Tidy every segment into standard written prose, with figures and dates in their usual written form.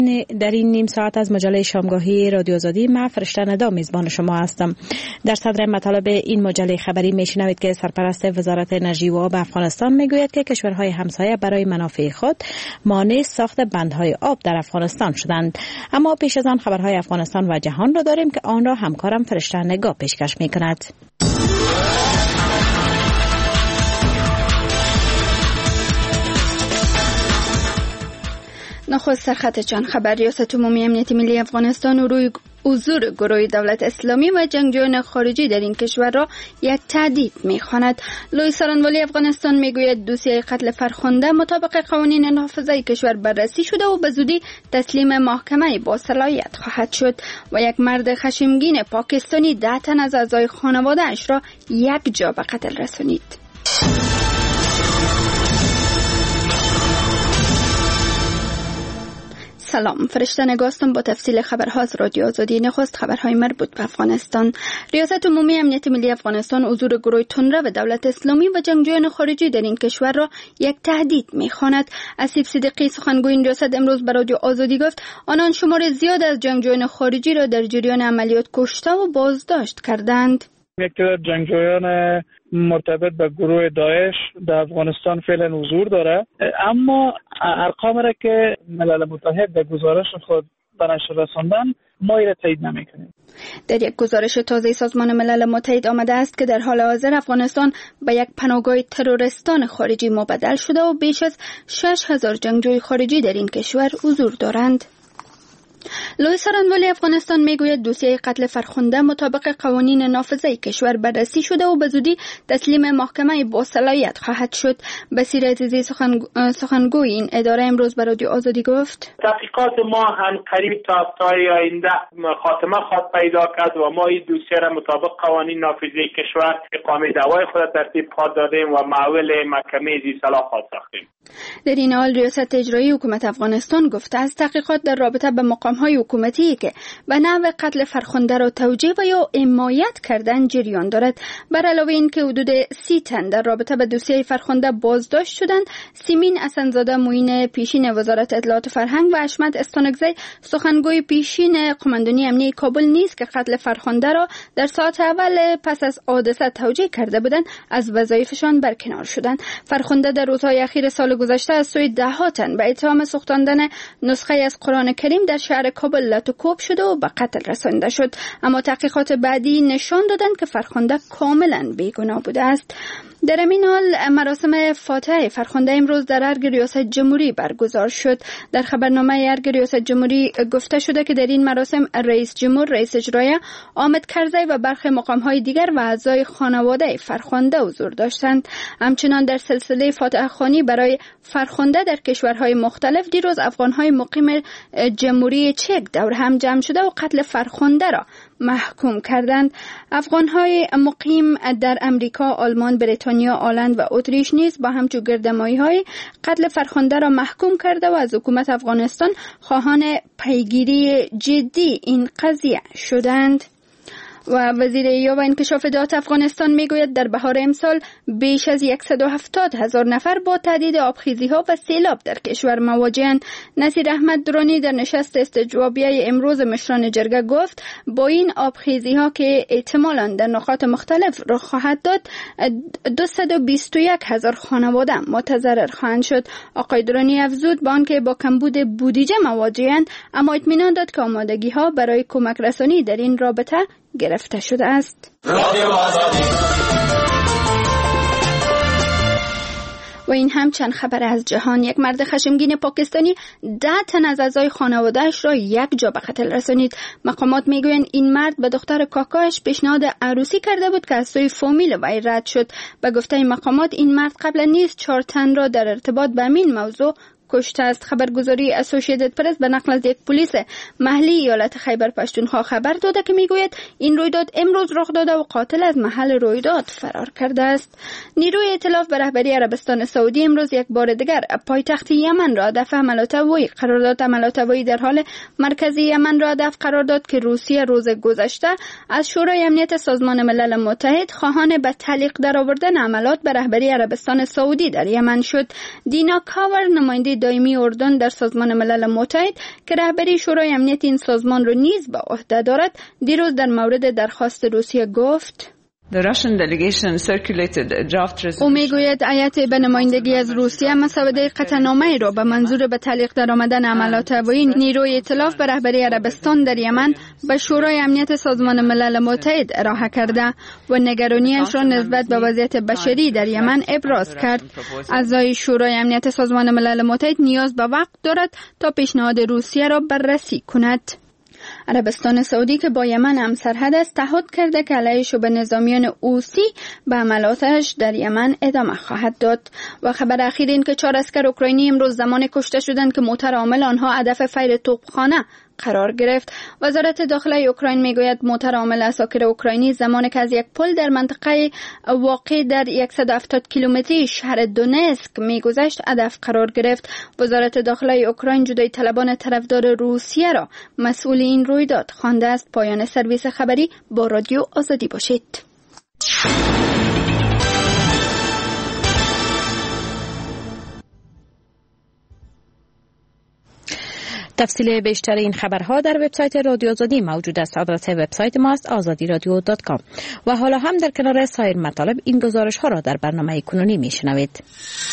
در این نیم ساعت از مجله شامگاهی رادیو آزادی من فرشته ندا میزبان شما هستم. در صدر مطالب این مجله خبری میشنوید که سرپرست وزارت انرژی و آب افغانستان میگوید که کشورهای همسایه برای منافع خود مانع ساخت بندهای آب در افغانستان شدند. اما پیش از آن خبرهای افغانستان و جهان را داریم که آن را همکارم فرشته نگاه پیشکش میکند. نخست سرخط چند خبر. ریاست عمومی امنیت ملی افغانستان و روی حضور گروه دولت اسلامی و جنگجویان خارجی در این کشور را یک تهدید می‌خواند. لوی سارنوالی افغانستان میگوید دوسیه قتل فرخنده مطابق قوانین نافذه کشور بررسی شده و به زودی تسلیم محکمه با صلاحیت خواهد شد. و یک مرد خشمگین پاکستانی 10 تن از اعضای خانواده اش را یک جا به قتل رسانید. سلام، فرشته نگاستم با تفصیل خبرها از رادیو آزادی. نخست خبرهای مربوط به افغانستان. ریاست عمومی امنیت ملی افغانستان حضور گروه تندرو و دولت اسلامی و جنگجویان خارجی در این کشور را یک تهدید می‌خواند. اسیب صدیقی سخنگوی این ریاست امروز به رادیو آزادی گفت آنان شمار زیاد از جنگجویان خارجی را در جریان عملیات کشته و بازداشت کردند. یکی از جنگجویان مرتبط به گروه داعش در افغانستان فعلا حضور داره، اما ارقام را که ملل متحد در گزارش خود به نشر رساندن ما را تایید نمی‌کنیم. در یک گزارش تازه سازمان ملل متحد آمده است که در حال حاضر افغانستان به یک پناهگاه تروریستان خارجی مبدل شده و بیش از 6000 جنگجوی خارجی در این کشور حضور دارند. لوی سارنوالی افغانستان میگوید دوسیه قتل فرخنده مطابق قوانین نافذه کشور بررسی شده و به زودی تسلیم محکمه با صلاحیت خواهد شد. بصیر عزیزی سخنگوی این اداره امروز به رادیو آزادی گفت تحقیقات ما هم قریب تا هفته‌های آینده خاتمه خواهد پیدا کرد و ما این دوسیه را مطابق قوانین نافذه کشور اقامه دعوای خود ترتیب خواهد دادیم و معول محکمه ذی صلاح خواهد ساختیم. در این حال ریاست اجرایی حکومت افغانستان گفته است تحقیقات در رابطه به مقام‌های حکومتی که به نحو قتل فرخنده را توجیه و یا حمایت کردن جریان دارد. بر علاوه این که حدود 30 تن در رابطه به دوسیه فرخنده بازداشت شدند، سیمین اسنزاده معین پیشین وزارت اطلاعات فرهنگ و حشمت استانکزی سخنگوی پیشین قماندانی امنیه کابل نیز که قتل فرخنده را در ساعت اول پس از حادثه توجیه کرده بودند از وظایفشان برکنار شدند. فرخنده در روزهای اخیر سال گذشته از سوی 10 تن به اتهام سوختاندن نسخه از قرآن کریم در شهر کابل لطوکوب شده و به قتل رسانده شد، اما تحقیقات بعدی نشان دادند که فرخنده کاملا بیگناه بوده است. در این حال مراسم فاتحه فرخنده امروز در ارگ ریاست جمهوری برگزار شد. در خبرنامه ارگ ریاست جمهوری گفته شده که در این مراسم رئیس جمهور، رئیس اجرایی حامد کرزی و برخی مقام‌های دیگر و اعضای خانواده فرخنده حضور داشتند. همچنان در سلسله فاتحه خوانی برای فرخنده در کشورهای مختلف دیروز افغان‌های مقیم جمهوری چک دور هم جمع شده و قتل فرخنده را محکوم کردند. افغان‌های مقیم در امریکا، آلمان، بریتانیا، هلند و اتریش نیز با همچون گردمایی‌های قتل فرخنده را محکوم کرده و از حکومت افغانستان خواهان پیگیری جدی این قضیه شدند. و وزیر احیا و انکشاف اطلاعات افغانستان میگوید در بهار امسال بیش از 170,000 نفر با تهدید آبخیزی‌ها و سیلاب در کشور مواجه‌اند. نصیر احمد درانی در نشست استجوابیه امروز مشران جرگه گفت با این آبخیزی‌ها که احتمالاً در نقاط مختلف رخ خواهد داد 221,000 خانواده متضرر خواهند شد. آقای درانی افزود با آنکه با کمبود بودجه مواجه‌اند، اما اطمینان داد که آمادگی‌ها برای کمک رسانی در این رابطه گرفته شده است. و این هم چند خبر از جهان. یک مرد خشمگین پاکستانی 10 تن از اعضای خانواده‌اش را یک جا به قتل رسانید. مقامات میگویند این مرد به دختر کاکاش پیشنهاد عروسی کرده بود که از سوی فامیل وی رد شد. به گفته مقامات این مرد قبلا نیز 4 تن را در ارتباط به همین موضوع کشته است. خبرگزاری اسوسییتد پرس به نقل از یک پلیس محلی ایالت خیبر پشتونخوا خبر داده که میگوید این رویداد امروز رخ داده و قاتل از محل رویداد فرار کرده است. نیروی ائتلاف به رهبری عربستان سعودی امروز یک بار دیگر پایتخت یمن را هدف حملات هوایی قرار داد. حملات هوایی در حال مرکزی یمن را هدف قرار داد که روسیه روز گذشته از شورای امنیت سازمان ملل متحد خواهان به تعلیق درآوردن حملات به رهبری عربستان سعودی در یمن شد. دینا کاور نماینده دائمی اردن در سازمان ملل متحد که رهبری شورای امنیت این سازمان را نیز به عهده دارد، دیروز در مورد درخواست روسیه گفت: او میگوید هیئت به نمایندگی از روسیه مسوده قطعنامه را به منظور به تعلیق درآمدن عملیات هوایی نیروی ائتلاف به رهبری عربستان در یمن به شورای امنیت سازمان ملل متحد ارائه کرده و نگرانیش را نسبت به وضعیت بشری در یمن ابراز کرد. اعضای شورای امنیت سازمان ملل متحد نیاز به وقت دارد تا پیشنهاد روسیه را بررسی کند. عربستان سعودی که با یمن هم سرحد است تعهد کرده که علیه شبه نظامیان حوثی به عملیاتش در یمن ادامه خواهد داد. و خبر اخیر این که 4 عسکر اوکراینی امروز زمان کشته شدند که موتر عامل آنها هدف فیر توپخانه قرار گرفت. وزارت داخله اوکراین میگوید موتر عامل عساکر اوکراینی زمانی که از یک پل در منطقه واقع در 170 کیلومتری شهر دونسک میگذشت هدف قرار گرفت. وزارت داخله اوکراین جدای طلبان طرفدار روسیه را مسئول این رویداد خوانده است. پایان سرویس خبری. با رادیو آزادی باشید. تفصیل بیشتر این خبرها در وبسایت رادیو آزادی موجود است. آدرس وبسایت ما است azadiradio.com. و حالا هم در کنار سایر مطالب این گزارش ها را در برنامه کنونی میشنوید.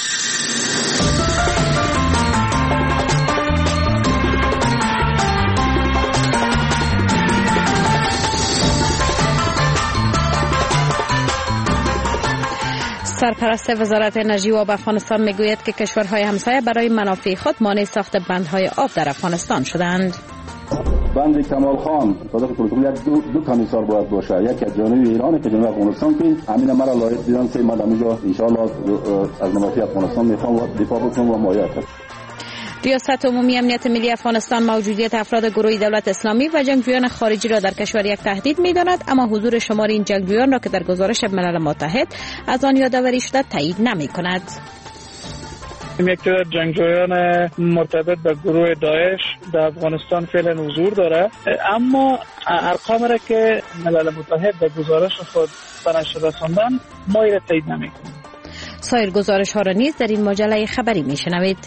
سرپرست وزارت انرژی و آب افغانستان میگوید که کشورهای همسایه برای منافع خود مانع ساخت بندهای آب در افغانستان شدند. بند کمال خان صادق پروتکل دو کمیسار باید باشه، یک از جانب ایران که جانب افغانستان که همین مرا لایق دیدن سه مدامجا ان شاء الله از منافع افغانستان میخوام دفاع بکنم و مایه کنم. ریاست عمومی امنیت ملی افغانستان موجودیت افراد گروه دولت اسلامی و جنگجویان خارجی را در کشور یک تهدید می‌داند، اما حضور شمار این جنگجویان را که در گزارش ملل متحد از آن یادآوری شده تایید نمی‌کند. یک تعداد جنگجویان مرتبط به گروه داعش در افغانستان فعلا حضور داره، اما ارقام را که ملل متحد در گزارش خود به نشر رساندن ما را تایید نمی‌کنیم. سایر گزارش ها را نیز در این مجله خبری می‌شنوید.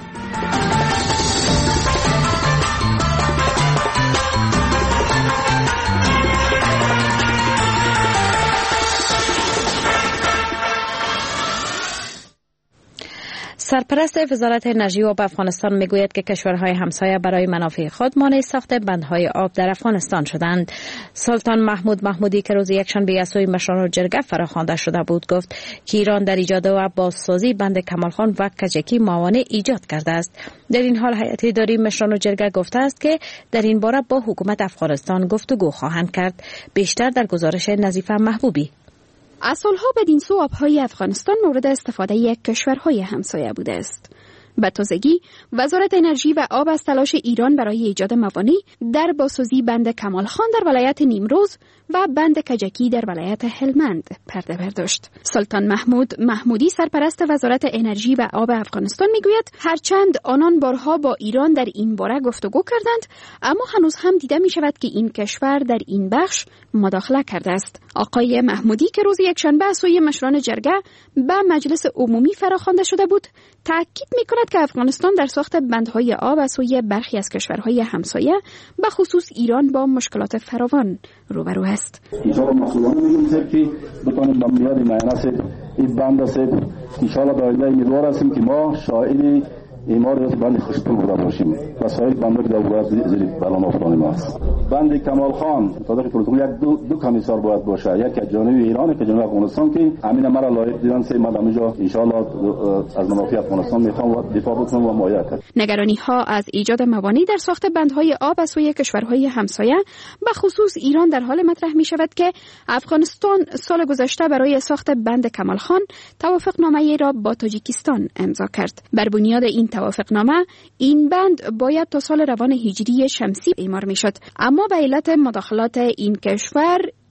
سرپرست وزارت انرژی و آب افغانستان میگوید که کشورهای همسایه برای منافع خود مانع ساخت بندهای آب در افغانستان شدند. سلطان محمود محمودی که روز یکشنبه از سوی مشران جرگه فراخوانده شده بود گفت که ایران در ایجاد و بازسازی بند کمالخان و کجکی موانع ایجاد کرده است. در این حال هیئت اداری مشران جرگه گفته است که در این باره با حکومت افغانستان گفتگو خواهند کرد. بیشتر در گزارش نظیفه محبوبی. از سالها بدین سو آبهای افغانستان مورد استفاده یک کشورهای همسایه بوده است. به تازگی وزارت انرژی و آب از تلاش ایران برای ایجاد موانع در بازسازی بند کمال خان در ولایت نیمروز و بند کجکی در ولایت هلمند پرده برداشت. سلطان محمود محمودی سرپرست وزارت انرژی و آب افغانستان میگوید هرچند آنان بارها با ایران در این باره گفتگو کردند، اما هنوز هم دیده می شود که این کشور در این بخش مداخله کرده است. آقای محمودی که روز یکشنبه از سوی مشران جرگه به مجلس عمومی فراخوانده شده بود، تاکید می کند که افغانستان در ساخت بندهای آب از سوی برخی از کشورهای همسایه به خصوص ایران با مشکلات فراوان روبرو است. انشاءالله مسئولان میگیم که بتونیم با میاد معنیس این بند است. انشاءالله در آینده امیدوار هستیم که ما شاهد ایمار بند خوشپور بوده باشیم و سایر بندها که در گذشته زیر بلان افتادیم است. بند کمال خان صادق پروتکل دو کمیسار باید باشه، یک از جانب ایران که جانب افغانستان که همین مرا لایق دیدن سه مدامجا ان شاء الله از منافع افغانستان میخوام دفاع بکنم و مایه کنم. نگرانی ها از ایجاد موانع در ساخت بندهای آب از سوی کشورهای همسایه به خصوص ایران در حال مطرح می شود که افغانستان سال گذشته برای ساخت بند کمال خان توافقنامه را با تاجیکستان امضا کرد. بر بنیاد این توافقنامه این بند باید تا سال روان هجری شمسی اعمار می شد، اما به علت مداخلات این کشور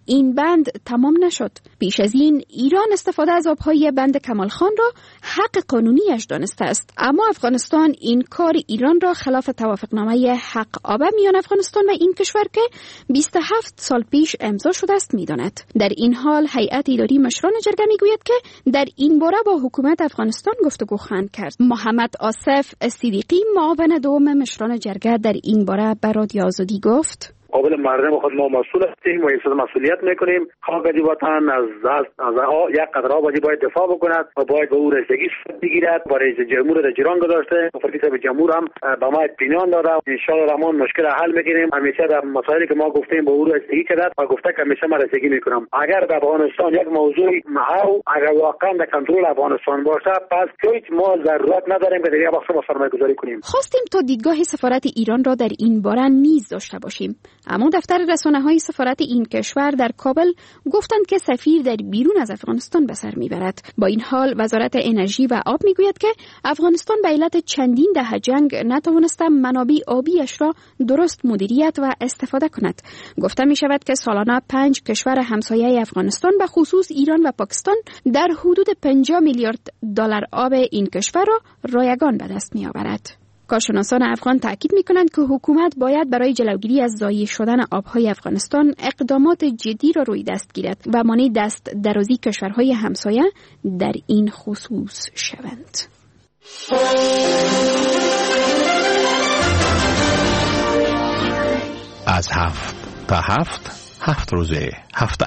این بند تمام نشد. پیش از این ایران استفاده از آبهای بند کمال خان را حق قانونیش دانسته است، اما افغانستان این کار ایران را خلاف توافقنامه حق آب میان افغانستان و این کشور که 27 سال پیش امضا شده است میداند. در این حال هیئت اداری مشران جرگه میگوید که در این باره با حکومت افغانستان گفتگو خواهند کرد. محمد آصف صدیقی معاون دوم مشران جرگه در این باره به رادیو آزادی گفت: قابل مردم خود ما مسئول هستیم و احساس مسئولیت میکنیم. خاک وطن از یک قطره آبی باید دفاع بکند و باید به او رسیدگی بگیرد. با رئیس جمهور در جریان گذاشته، مفتی صاحب جمهور هم به ما اطمینان داده. ان شاء الله رحمان مشکل حل میگیریم. همیشه در مسائلی که ما گفتیم به او رسیدگی کرد و گفته که همیشه ما رسیدگی میکنم. اگر در افغانستان یک موضوع او اگر واقعا در کنترل افغانستان باشه، پس هیچ ما ضرورت نداریم که در یک بخش سرمایه‌گذاری کنیم. خواستیم تا دیدگاه سفارت ایران را در این باره نیز داشته باشیم، اما دفتر رسانه‌های سفارت این کشور در کابل گفتند که سفیر در بیرون از افغانستان به سر میبرد. با این حال وزارت انرژی و آب میگوید که افغانستان به علت چندین دهه جنگ نتوانسته منابع آبیش را درست مدیریت و استفاده کند. گفته می شود که سالانه 5 کشور همسایه افغانستان به خصوص ایران و پاکستان در حدود 50 میلیارد دلار آب این کشور را رایگان به دست می آورد. کارشناسان افغان تاکید می‌کنند که حکومت باید برای جلوگیری از ضایع شدن آب‌های افغانستان اقدامات جدی را روی دست گیرد و مانع دست درازی کشورهای همسایه در این خصوص شوند. از 7 تا 7 روز هفته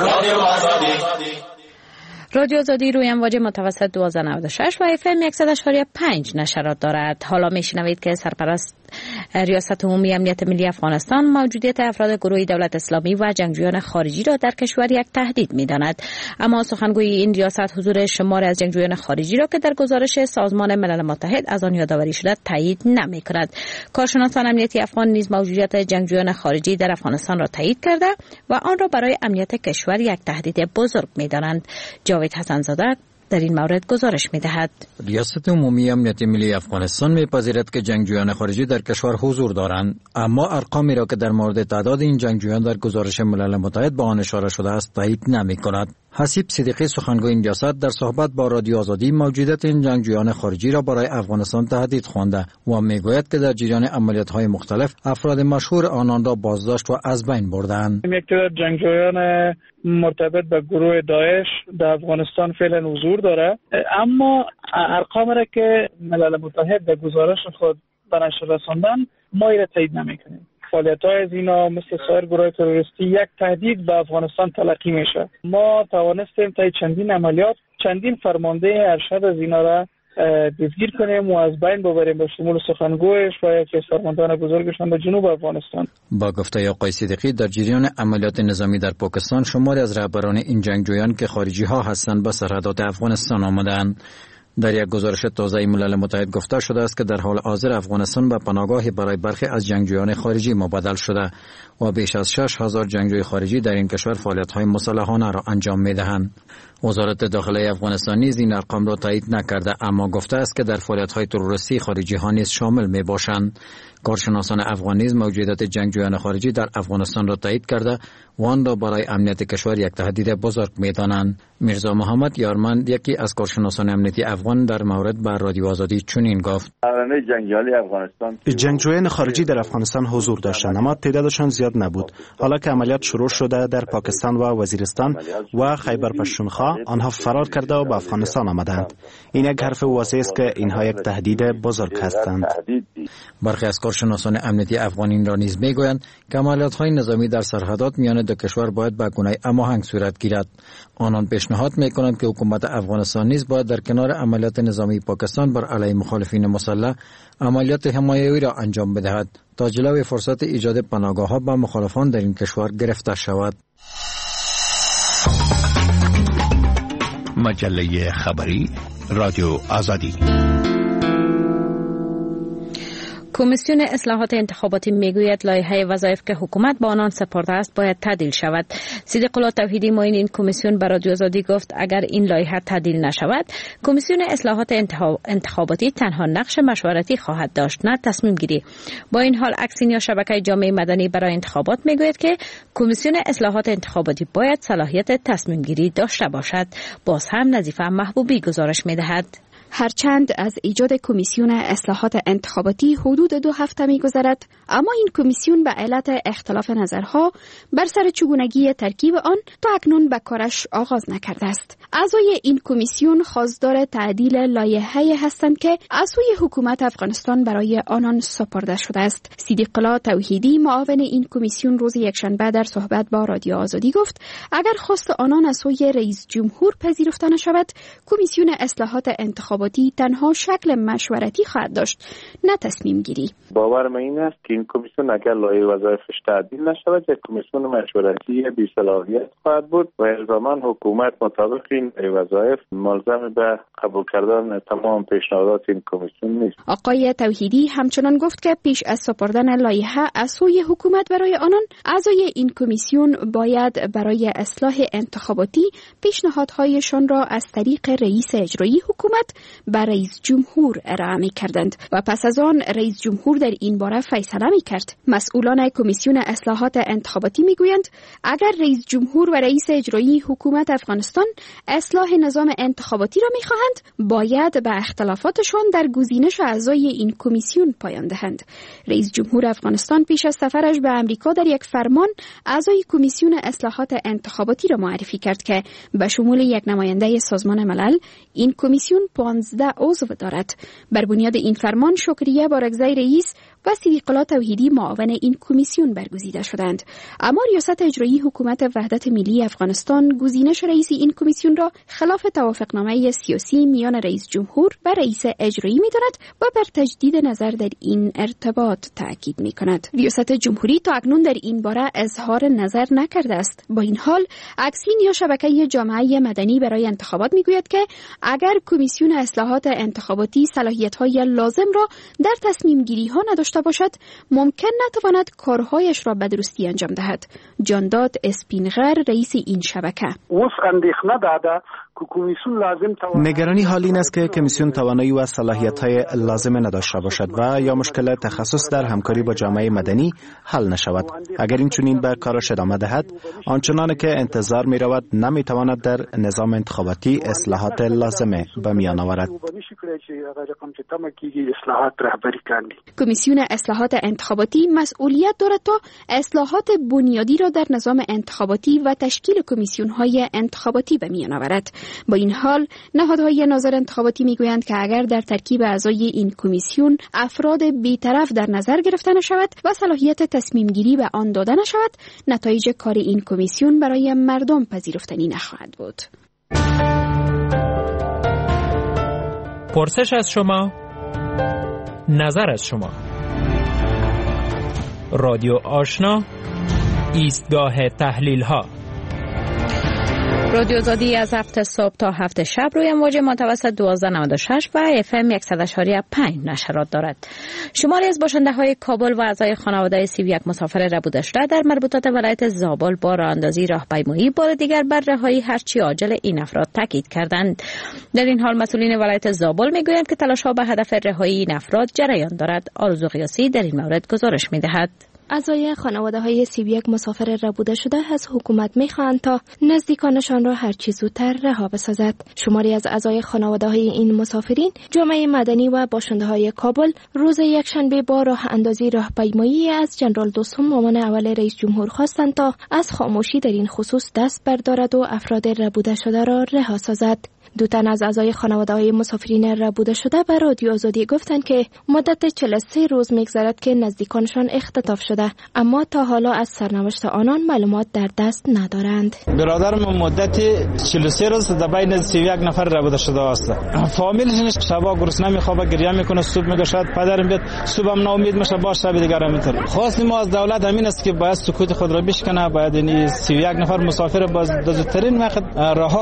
رادیو آزادی روی امواج متوسط 1296 و FM 100.5 نشرات دارد. حالا میشنوید که سرپرست ریاست عمومی امنیت ملی افغانستان موجودیت افراد گروه دولت اسلامی و جنگجویان خارجی را در کشور یک تهدید می‌داند. اما سخنگوی این ریاست حضور شماری از جنگجویان خارجی را که در گزارش سازمان ملل متحد از آن یادآوری شده تایید نمی‌کند. کارشناسان امنیتی افغان نیز موجودیت جنگجویان خارجی در افغانستان را تایید کرده و آن را برای امنیت کشور یک تهدید بزرگ می‌دانند. جاوید حسن زاده در این مورد گزارش می‌دهد. ریاست عمومی امنیت ملی افغانستان می‌پذیرد که جنگجویان خارجی در کشور حضور دارند، اما ارقامی را که در مورد تعداد این جنگجویان در گزارش ملل متحد به آن اشاره شده است تایید نمی‌کند. حسیب صدیقی سخنگوی این ریاست در صحبت با رادیو آزادی موجودیت این جنگجویان خارجی را برای افغانستان تهدید خوانده و میگوید که در جریان عملیات‌های مختلف افراد مشهور آنان را بازداشت و از بین بردند. یک جنگجویان مرتبط به گروه داعش در افغانستان فعلا حضور داره، اما ارقام را که ملل متحد در گزارش خود به نشر رساندن ما را تایید نمی‌کنیم. فعالیت‌های از اینا مثل سایر گروه تروریستی یک تهدید به افغانستان تلقی میشه. ما توانستیم تا چندین عملیات، چندین فرمانده ارشد از اینا را دستگیر کنیم و از بین ببریم، به شمول سخنگویش و یکی از فرماندهان بزرگشان به جنوب افغانستان. با گفته آقای صدیقی در جریان عملیات نظامی در پاکستان شماری از رهبران این جنگجویان که خارجی ها هستند به سرحدات افغانستان آمدند. در یک گزارش تازه ملل متحد گفته شده است که در حال حاضر افغانستان به پناهگاهی برای برخی از جنگجویان خارجی مبادل شده و بیش از 6,000 جنگجوی خارجی در این کشور فعالیت‌های مسلحانه را انجام می‌دهند. وزارت داخله افغانستان نیز این ارقام را تایید نکرده، اما گفته است که در فعالیت‌های تروریستی خارجی ها نیز شامل می‌باشند. کارشناسان افغان نیز موجودیت جنگجویان خارجی در افغانستان را تایید کرده و آن را برای امنیت کشور یک تهدید بزرگ می‌دانند. میرزا محمد یارمند یکی از کارشناسان امنیتی افغان در مورد بر رادیو آزادی چنین گفت: جنگجویان خارجی در افغانستان حضور داشتند، اما تعدادشان زیاد نبود. حالا که عملیات شروع شده در پاکستان و وزیرستان و خیبر پختونخوا، آنها فرار کرده و به افغانستان آمدند. این یک حرف واضح است که اینها یک تهدید بزرگ هستند. برخی از کارشناسان امنیتی افغان این را نیز میگویند که عملیات‌های نظامی در سرحدات میان دو کشور باید به گونه هماهنگ صورت گیرد. آنان پیشنهاد میکنند که حکومت افغانستان نیز باید در کنار عملیات نظامی پاکستان بر علیه مخالفین مسلح عملیات حمایوی را انجام بدهد تا جلوی فرصت ایجاد پناهگاه‌ها به مخالفان در این کشور گرفته شود. مجله خبری رادیو آزادی. کمیسیون اصلاحات انتخاباتی میگوید لایحه وظایف که حکومت با آنان سپرده است باید تعدیل شود. صدیق الله توحیدی معین این کمیسیون برای رادیو آزادی گفت اگر این لایحه تعدیل نشود کمیسیون اصلاحات انتخاباتی تنها نقش مشورتی خواهد داشت نه تصمیم گیری. با این حال اکسین یا شبکه جامعه مدنی برای انتخابات میگوید که کمیسیون اصلاحات انتخاباتی باید صلاحیت تصمیم گیری داشته باشد. باز هم نظیفه محبوبی گزارش میدهد. هرچند از ایجاد کمیسیون اصلاحات انتخاباتی حدود 2 هفته می‌گذرد، اما این کمیسیون به علت اختلاف نظرها بر سر چگونگی ترکیب آن تا اکنون به کارش آغاز نکرده است. اعضای این کمیسیون خواستار تعدیل لایحه‌ای هستند که از سوی حکومت افغانستان برای آنان سپرده شده است. صدیق الله توحیدی معاون این کمیسیون روز یکشنبه در صحبت با رادیو آزادی گفت اگر خواست آنان از سوی رئیس جمهور پذیرفته نشود کمیسیون اصلاحات انتخاباتی تنها شکل مشورتی خواهد داشت نه تصمیم گیری. باور من این است که این کمیسیون اگر لایحه وظایفش تعدیل نشود یک کمیسیون مشورتی بی صلاحیت خواهد بود و الزاما حکومت مطابق این وظایف ملزم به قبول کردن تمام پیشنهادات این کمیسیون نیست. آقای توحیدی همچنان گفت که پیش از سپردن لایحه از سوی حکومت برای آنان اعضای این کمیسیون باید برای اصلاح انتخاباتی پیشنهادهایشان را از طریق رئیس اجرایی حکومت به رئیس جمهور ارائه می‌کردند و پس از آن رئیس جمهور در این باره فیصله می‌کرد. مسئولان کمیسیون اصلاحات انتخاباتی می‌گویند اگر رئیس جمهور و رئیس اجرایی حکومت افغانستان اصلاح نظام انتخاباتی را می‌خواهند باید به اختلافاتشان در گزینش اعضای این کمیسیون پایان دهند. رئیس جمهور افغانستان پیش از سفرش به آمریکا در یک فرمان اعضای کمیسیون اصلاحات انتخاباتی را معرفی کرد که به شمول یک نماینده سازمان ملل این کمیسیون 15 عضو دارد. بر بنیاد این فرمان شکریه بارگزای رئیس و صدیق الله توحیدی معاون این کمیسیون برگزیده شدند. اما ریاست اجرایی حکومت وحدت ملی افغانستان گزینش رئیس این کمیسیون را خلاف توافقنامه سیاسی میان رئیس جمهور و رئیس اجرایی می‌داند و بر تجدید نظر در این ارتباط تاکید می‌کند. ریاست جمهوری تا اکنون در این باره اظهار نظر نکرده است. با این حال اکسین یا شبکه جامعه مدنی برای انتخابات می‌گوید که اگر کمیسیون اصلاحات انتخاباتی صلاحیت‌های لازم را در تصمیم گیری‌ها نداشته باشد ممکن نتواند کارهایش را به درستی انجام دهد. جانداد اسپینغر رئیس این شبکه نگرانی حال این است که کمیسیون توانایی و صلاحیت‌های لازم نداشته باشد و یا مشکل تخصص در همکاری با جامعه مدنی حل نشود. اگر این چنین به کارش ادامه دهد آنچنان که انتظار می رود نمی تواند در نظام انتخاباتی اصلاحات لازم به میان آورد. کمیسیون اصلاحات انتخاباتی مسئولیت دارد تا اصلاحات بنیادی را در نظام انتخاباتی و تشکیل کمیسیون‌های انتخاباتی به میان آورد. با این حال نهادهای ناظر انتخاباتی میگویند که اگر در ترکیب اعضای این کمیسیون افراد بی‌طرف در نظر گرفته نشود و صلاحیت تصمیم گیری به آن داده نشود نتایج کار این کمیسیون برای مردم پذیرفتنی نخواهد بود. پرسش از شما، نظر از شما. رادیو آشنا، ایستگاه تحلیل ها. رادیو آزادی از 7 صبح تا 7 شب روی موج متوسط 1296 و FM 100.5 نشرات دارد. شماری از باشنده‌های کابل و اعضای خانواده 31 مسافر ربوده شده در مربوطات ولایت زابل با راهاندازی راهپیمایی بار دیگر بر رهایی هرچی عاجل این افراد تاکید کردند. در این حال مسئولین ولایت زابل میگویند که تلاش‌ها به هدف رهایی این افراد جریان دارد. آرزو قیاسی در این مورد گزارش می‌دهد. اعضای خانواده‌های 31 مسافر ربوده شده از حکومت می‌خواهند تا نزدیکانشان را هر چه زودتر رها بسازد. شماری از اعضای خانواده‌های این مسافرین، جامعه مدنی و باشنده‌های کابل روز یکشنبه با راه اندازی راهپیمایی از جنرال دوستم معاون اول رئیس جمهور خواستند تا از خاموشی در این خصوص دست بردارد و افراد ربوده شده را رها سازد. دو تن از اعضای خانواده‌های مسافرین ربوده شده به رادیو آزادی گفتند که مدت 43 روز می‌گذرد که نزدیکانشان اختطاف شده، اما تا حالا از سرنوشت آنان معلومات در دست ندارند. برادرم مدت 43 روز در بین 31 نفر ربوده شده است. فامیلش شبا گرسنه میخوابه، گریه میکنه، صبح میگه شاید پدرم بیاد، صبحم ناامید میشه، باز شب دیگه را میتره. خواستیم ما از دولت همین است که باید سکوت خود را بشکنه، باید این 31 نفر مسافر باز زودترین وقت رها کنه.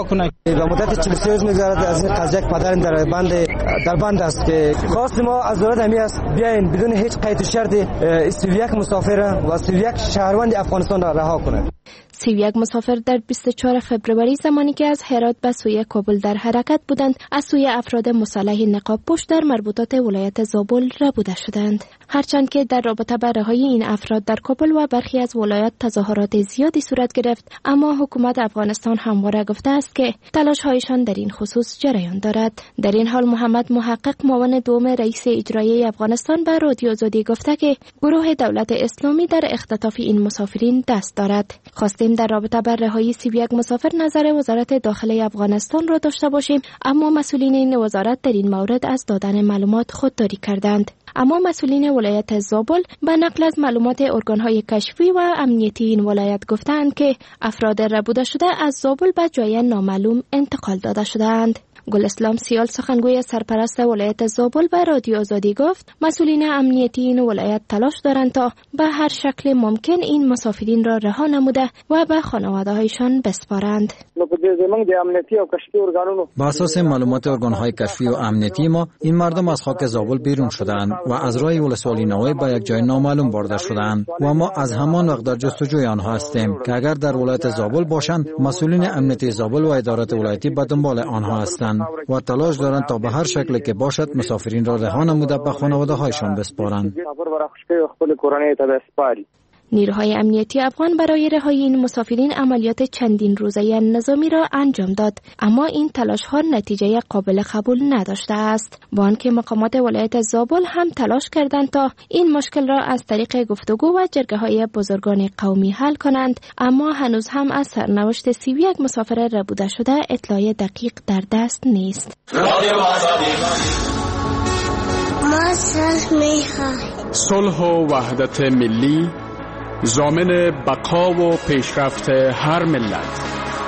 و مدت 43 روز می‌گذرد از این قضیه پدرم در بند است که خواست ما از دولت همی است بیاین بدون هیچ قید و شرط 31 مسافر و 31 شهروند افغانستان را رها کنند. 31 مسافر در 24 فبروری زمانی که از هرات به سوی کابل در حرکت بودند از سوی افراد مسلح نقاب پوش در مربوطات ولایت زابل ربوده شدند. هرچند که در رابطه با رهایی این افراد در کابل و برخی از ولایات تظاهرات زیادی صورت گرفت، اما حکومت افغانستان همواره گفته است که تلاش‌هایشان در این خصوص جریان دارد. در این حال محمد محقق معاون دوم رئیس اجرایی افغانستان به رادیو آزادی گفته که گروه دولت اسلامی در اختطاف این مسافرین دست دارد. خواستیم در رابطه با رهایی 31 مسافر نظر وزارت داخله افغانستان را داشته باشیم، اما مسئولین این وزارت در این مورد از دادن معلومات خودداری کردند. اما مسئولین ولایت زابل به نقل از معلومات ارگان‌های کشفی و امنیتی این ولایت گفتند که افراد ربوده شده از زابل به جای نامعلوم انتقال داده شدند. گل اسلام سیال سخنگوی سرپرست ولایت زابل به رادیو آزادی گفت مسئولین امنیتی این ولایت تلاش دارند تا به هر شکل ممکن این مسافرین را رها نموده و به خانواده‌هایشان بسپارند. با اساس معلومات ارگان‌های کشفی و امنیتی ما این مردم از خاک زابل بیرون شدند و از راه ولسوالی نوی به یک جای نامعلوم برده شدند و ما از همان وقت در جستجوی آنها هستیم که اگر در ولایت زابل باشند مسئولین امنیتی زابل و ادارات ولایتی به دنبال آنها هستند و تلاش دارند تا به هر شکلی که باشد مسافرین را رها نموده به خانواده‌هایشان بسپارند. نیروهای امنیتی افغان برای رهایی این مسافرین عملیات چندین روزه نظامی را انجام داد، اما این تلاش‌ها نتیجه قابل قبول نداشته است. با آنکه مقامات ولایت زابل هم تلاش کردند تا این مشکل را از طریق گفتگو و جرگه‌های بزرگان قومی حل کنند، اما هنوز هم از سرنوشت 31 مسافر ربوده شده اطلاع دقیق در دست نیست. صلح و وحدت ملی ضامن بقا و پیشرفت هر ملت.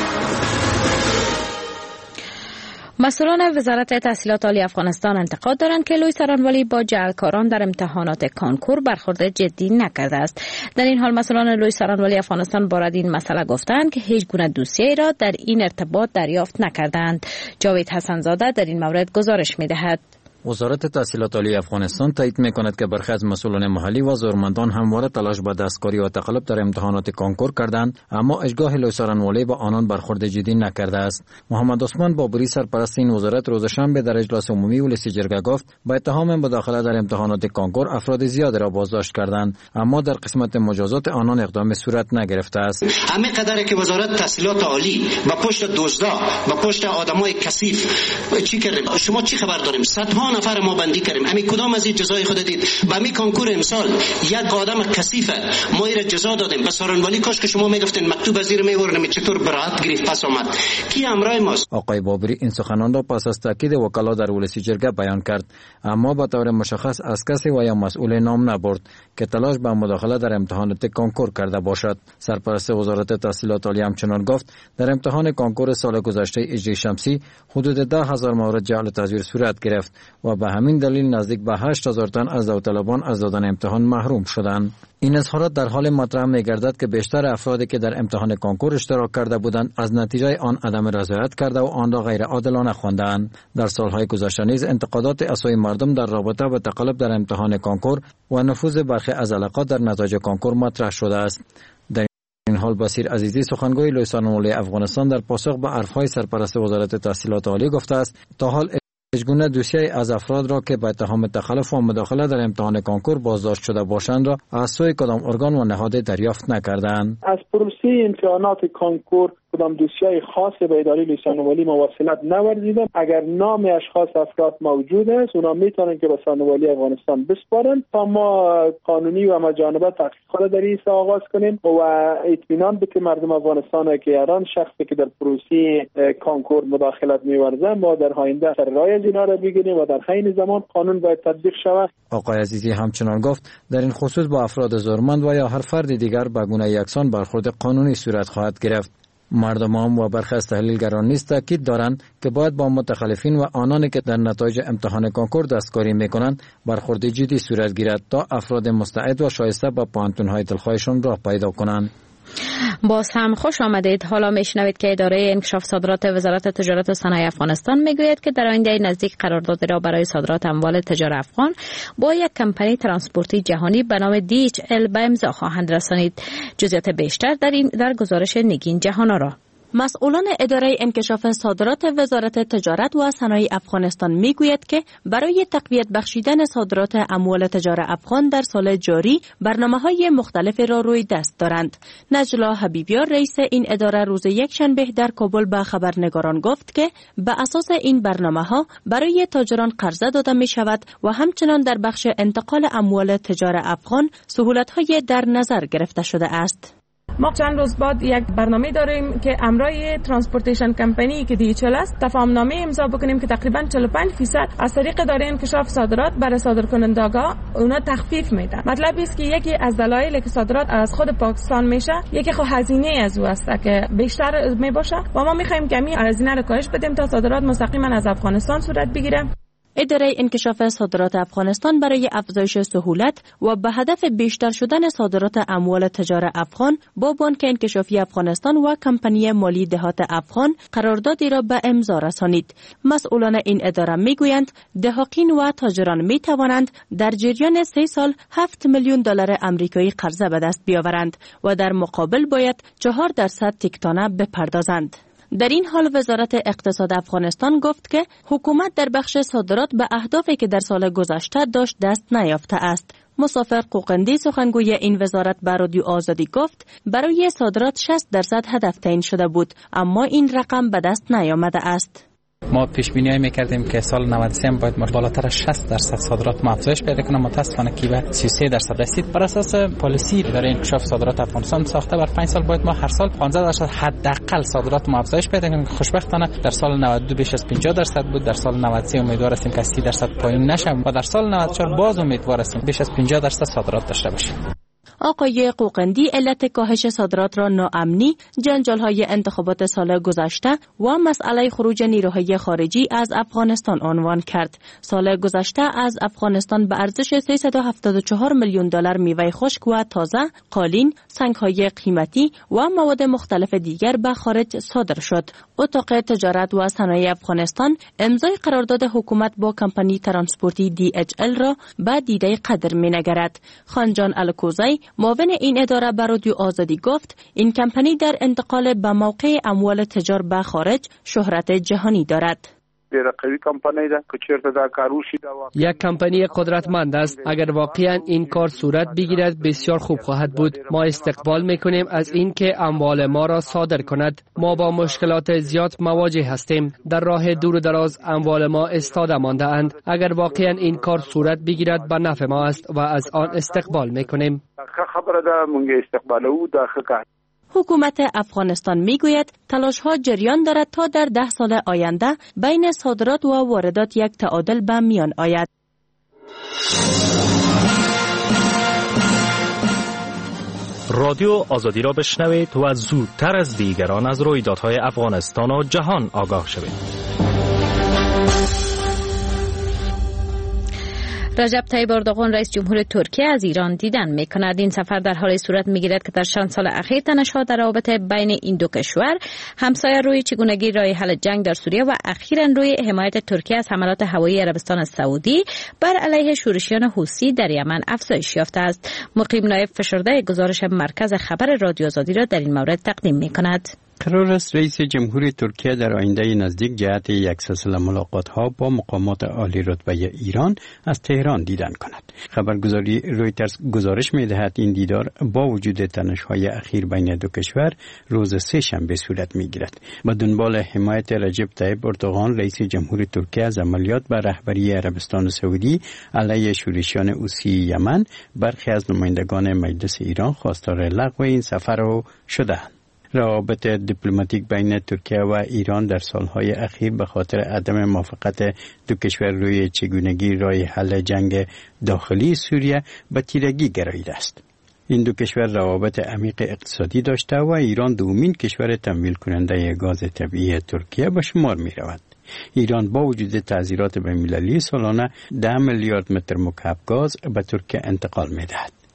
مسئولان وزارت تحصیلات عالی افغانستان انتقاد دارند که لوی سرانوالی با جعلکاران در امتحانات کانکور برخورد جدی نکرده است. در این حال مسئولان لوی سرانوالی افغانستان بارد این مسئله گفتند که هیچ گونه دوسیه را در این ارتباط دریافت نکردند. جاوید حسنزاده در این مورد گزارش می‌دهد. وزارت تحصیلات عالی افغانستان تایید می‌کند که برخی از مسئولان محلی و زورمندان همواره تلاش به دستکاری و تقلب در امتحانات کانکور کردند، اما اجگاه لوی سرانوالی با آنان برخورد جدی نکرده است. محمد عثمان بابری سرپرست این وزارت روز شنبه در اجلاس عمومی ولسی جرگه گفت با اتهام مداخله در امتحانات کانکور افراد زیاد را بازداشت کردند، اما در قسمت مجازات آنان اقدام صورت نگرفته است. همه قدری که وزارت تحصیلات عالی با پشت دزدا با پشت آدمای کثیف چی کردیم؟ شما چی خبر داریم؟ صدها نفر ما بندی کردیم. همین کدام از این جزای خود دید؟ با می کنکور امسال یک آدم کثیفه ما را جزا دادیم. به سرانوالی کاش که شما میگفتین مکتوب از زیر میورنم چطور برات گرفت پس آمد. کی همراه ماست؟ آقای بابری این سخنان را پس از تاکید وکلا در ولسی جرگه بیان کرد، اما به طور مشخص از کسی و یا مسئول نام نبرد که تلاش به مداخله در امتحانات کانکور کرده باشد. سرپرست وزارت تحصیلات عالی همچنان گفت در امتحان کانکور سال گذشته هجری شمسی حدود 10,000 مورد جعل تزویر صورت گرفت و به همین دلیل نزدیک به 8,000 تن از داوطلبان از دادن امتحان محروم شدند. این اظهارات در حال مطرح می‌گردد که بیشتر افرادی که در امتحان کانکور اشتراک کرده بودند از نتیجه آن عدم رضایت کرده و آن را غیر عادلانه خواندند. در سالهای گذشته نیز انتقادات از سوی مردم در رابطه با تقلب در امتحان کانکور و نفوذ برخی از علاقات در نتایج کانکور مطرح شده است. در این حال بصیر عزیزی سخنگوی لوی سرانوالی افغانستان در پاسخ به حرفهای سرپرست وزارت تحصیلات عالی گفته است تا حال هیچگونه دوسیه از افراد را که به اتهام تخلف و مداخله در امتحان کانکور بازداشت شده باشند را از سوی کدام ارگان و نهاد دریافت نکردند. از پروسه امتحانات کانکور کدام دوسیه خاص به اداره لوی سرانوالی مواصلت نورزیدم. اگر نام اشخاص افراد موجود است اونا میتونن که به سرانوالی افغانستان بسپارن تا ما قانونی و مجانبه تحقیقات در این آغاز کنیم و اطمینان بده مردم افغانستان که هران شخصی که در پروسه کانکور مداخلت میورزن ما در آینده سر راه از اینا را بگیریم و در حین زمان قانون باید تطبیق شود. آقای عزیزی همچنان گفت در این خصوص با افراد زورمند و یا هر فرد دیگر به گونه یکسان برخورد قانونی صورت خواهد گرفت. مردم هم و برخی از تحلیلگران نیز تاکید دارند که باید با متخلفین و آنانی که در نتایج امتحان کانکور دستکاری میکنند برخورد جدی صورت گیرد تا افراد مستعد و شایسته به پوانتون‌های دلخواهشان راه پیدا کنند. باز هم خوش آمدید. حالا میشنوید که اداره انکشاف صادرات وزارت تجارت و صنایع افغانستان میگوید که در آینده نزدیک قراردادی را برای صادرات اموال تجار افغان با یک کمپانی ترانسپورتی جهانی به نام DHL به امضا خواهند رسانید. جزئیات بیشتر در گزارش نگین جهان‌آرا. مسئولان اداره انکشاف صادرات وزارت تجارت و صنایع افغانستان میگوید که برای تقویت بخشیدن صادرات اموال تجار افغان در سال جاری برنامه‌های مختلفی را روی دست دارند. نجلا حبیبیار رئیس این اداره روز یکشنبه در کابل به خبرنگاران گفت که به اساس این برنامه‌ها برای تاجران قرضه داده می شود و همچنان در بخش انتقال اموال تجار افغان سهولت‌های در نظر گرفته شده است. ما چند روز بعد یک برنامه داریم که امرای ترانسپورتیشن کمپانی که DHL است تفاهم نامه امضا بکنیم که تقریبا 45% از طریق اداره انکشاف صادرات برای صادرکنندگان اونا تخفیف میدن. مطلب است که یکی از دلایلی که صادرات از خود پاکستان میشه یکی خود هزینه از او است که بیشتر میباشه و ما میخوایم کمی هزینه رو کاهش بدیم تا صادرات مستقیما از افغانستان صورت بگیره. اداره انکشاف صادرات افغانستان برای افزایش سهولت و به هدف بیشتر شدن صادرات اموال تجار افغان با بانک انکشافی افغانستان و کمپانی مالی دهات افغان قراردادی را به امضا رسانید. مسئولان این اداره میگویند دهاقین و تاجران می توانند در جریان 3 سال 7 میلیون دلار آمریکایی قرضه به دست بیاورند و در مقابل باید 4% تکتانه بپردازند. در این حال وزارت اقتصاد افغانستان گفت که حکومت در بخش صادرات به اهدافی که در سال گذشته داشت دست نیافته است. مسافر قوقندی سخنگوی این وزارت به رادیو آزادی گفت برای صادرات 60% هدف تعیین شده بود اما این رقم به دست نیامده است. ما پیش بینی می‌کردیم که سال 93 هم باید بالاتر از 60% صادرات افزایش پیدا کنه، متأسفانه که به 33% رسید. بر اساس پالیسی اداره انکشاف صادرات افغانستان ساخته بر 5 سال باید ما هر سال 15% حداقل صادرات افزایش پیدا کنیم. خوشبختانه در سال 92 بیش از 50% بود، در سال 93 امیدوار هستیم که 30% پایین نشه و در سال 94 باز امیدوار هستیم بیش از 50% صادرات داشته باشیم. آقای قوقندی علت کاهش صادرات را ناامنی، جنجال‌های انتخابات سال گذشته و مسئله خروج نیروهای خارجی از افغانستان عنوان کرد. سال گذشته از افغانستان به ارزش 374 میلیون دلار میوه خشک و تازه، قالین، سنگ‌های قیمتی و مواد مختلف دیگر به خارج صادر شد. اتاق تجارت و صنایع افغانستان امضای قرارداد حکومت با کمپانی ترانسپورتی DHL را به دیده قدر می‌نگرد. خانجان الکوزی معاون این اداره به رادیو آزادی گفت این کمپانی در انتقال به موقع اموال تجار به خارج شهرت جهانی دارد. یک کمپانی قدرتمند است. اگر واقعا این کار صورت بگیرد بسیار خوب خواهد بود. ما استقبال میکنیم از این که اموال ما را صادر کند. ما با مشکلات زیاد مواجه هستیم. در راه دور و دراز اموال ما استاده مانده اند. اگر واقعا این کار صورت بگیرد به نفع ما است و از آن استقبال میکنیم. حکومت افغانستان میگوید تلاش‌ها جریان دارد تا در 10 سال آینده بین صادرات و واردات یک تعادل به میان آید. رادیو آزادی را بشنوید و زودتر از دیگران از رویدادهای افغانستان و جهان آگاه شوید. رجب طیب اردوغان رئیس جمهور ترکیه از ایران دیدن میکند. این سفر در حال صورت میگیرد که در چند سال اخیر تنش‌ها در رابطه بین این دو کشور، همسایه روی چگونگی راه حل جنگ در سوریه و اخیراً روی حمایت ترکیه از حملات هوایی عربستان سعودی بر علیه شورشیان حوثی در یمن افزایش یافته است. مقیم نایب فشرده گزارش مرکز خبر رادیو آزادی را در این مورد تقدیم میکند. قرار است رئیس جمهور ترکیه در آینده نزدیک جهت یک سلسله ملاقات‌ها با مقامات عالی رتبه ایران از تهران دیدن کند. خبرگزاری رویترز گزارش می‌دهد این دیدار با وجود تنش‌های اخیر بین دو کشور روز سه شنبه صورت می‌گیرد. با دنبال حمایت رجب طیب اردوغان رئیس جمهور ترکیه از عملیات بر رهبری عربستان سعودی علیه شورشیان حوثی یمن، برخی از نمایندگان مجلس ایران خواستار لغو این سفر شدند. روابط دیپلماتیک بین ترکیه و ایران در سالهای اخیر به خاطر عدم موافقت دو کشور روی چگونگی راه حل جنگ داخلی سوریه به تیرگی گراییده است. این دو کشور روابط عمیق اقتصادی داشته و ایران دومین کشور تمویل کننده گاز طبیعی ترکیه به شمار می رود. ایران با وجود تعزیرات بین‌المللی سالانه 10 میلیارد متر مکعب گاز به ترکیه انتقال می دهد.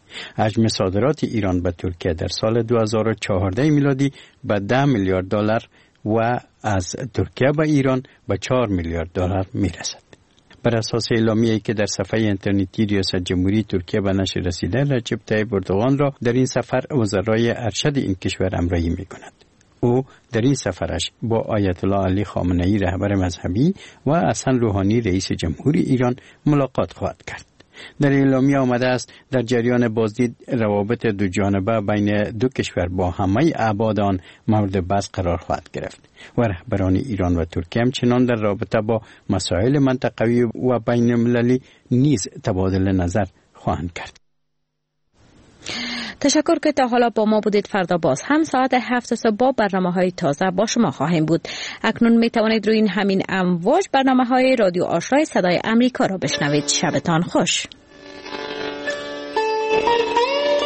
حجم صادرات ایران به ترکیه در سال 2014 میلادی به 10 میلیارد دلار و از ترکیه به ایران به 4 میلیارد دلار میرسد. بر اساس اعلامیه‌ای که در صفحه اینترنتی ریاست جمهوری ترکیه به نشر رسیده، رجب طیب اردوغان را در این سفر وزرای ارشد این کشور همراهی می‌کند. او در این سفرش با آیت الله علی خامنه‌ای رهبر مذهبی و حسن روحانی رئیس جمهوری ایران ملاقات خواهد کرد. در اعلامیه آمده است در جریان بازدید روابط دو جانبه بین دو کشور با همه ابعاد آن مورد بحث قرار خواهد گرفت و رهبران ایران و ترکیه همچنان در رابطه با مسائل منطقوی و بین المللی نیز تبادل نظر خواهند کرد. تشکر که تا حالا با ما بودید. فردا باز هم ساعت 7 صبح با برنامه‌های تازه با شما خواهیم بود. اکنون می توانید روی همین امواج برنامه‌های رادیو آشنای صدای امریکا را بشنوید. شبتان خوش.